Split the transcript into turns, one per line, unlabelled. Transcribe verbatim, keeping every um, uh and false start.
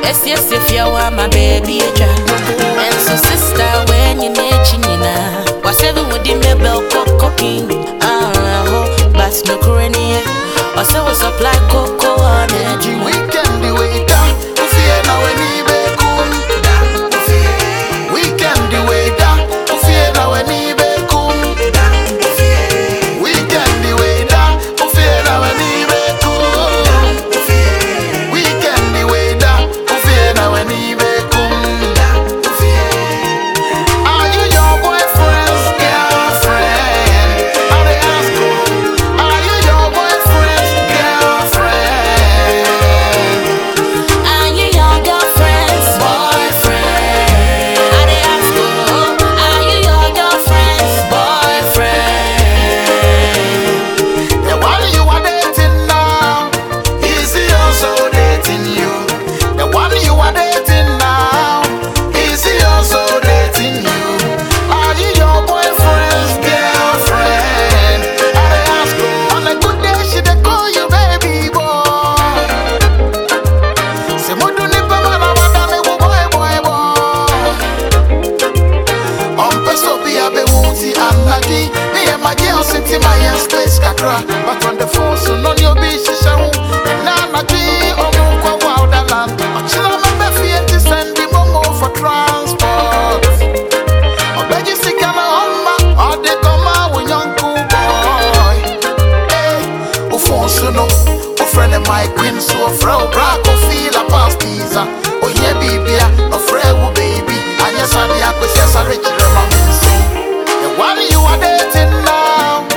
Yes, yes, if you want my baby, a child. And so, sister, when you're nature, was seven with the mebel cooking. Ah, but no current. Or so was supply cocoa on it.
Weekend, the way down. If you know any bacon, weekend, the way down. If you know any bacon, weekend, the way down. If you know any bacon, weekend, the way down. If you know any bacon, are you your boyfriend's girlfriend? Are they ask you? Are you your boyfriend's girlfriend?
Are you your girlfriend's boyfriend? Are they ask you? Are you your girlfriend's boyfriend?
The one you are dating now, is he also dating you? The one you are dating now, is he also dating you? Are you your boyfriend's girlfriend? Are they ask you? On a good day, she they call you baby boy. Se mudu ni pama na wadame wo boy boy boy. On peso be a be wuti anagi. Me and my girl sit in my ass place kakra. But on the phone so none your be shisha hu. Na na ji omu kwa wilderland. Ochila me be fienti send the momo for transport. Obeji sika na homma. All they come out with young cool boy. Hey, u phone so no. U friend of my queen so fro bra ko feel a past pizza. Oh yeah bibia, no friend wo baby. Anya sabi akwesi asa rich rema minsi. The one you are dating now,